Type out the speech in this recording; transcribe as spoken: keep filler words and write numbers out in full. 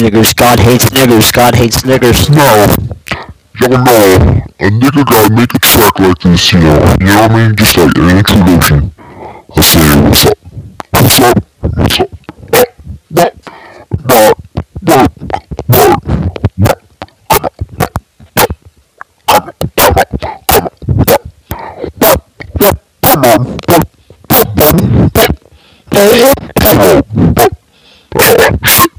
niggers. God hates niggers. God hates niggers. Now, y'all know, a nigga gotta make a track like this, you know, you know what I mean? Just like an introduction. I say, what's up? What's up? What's up? What? What? What? What? What? Come on. What? What? What? Come on.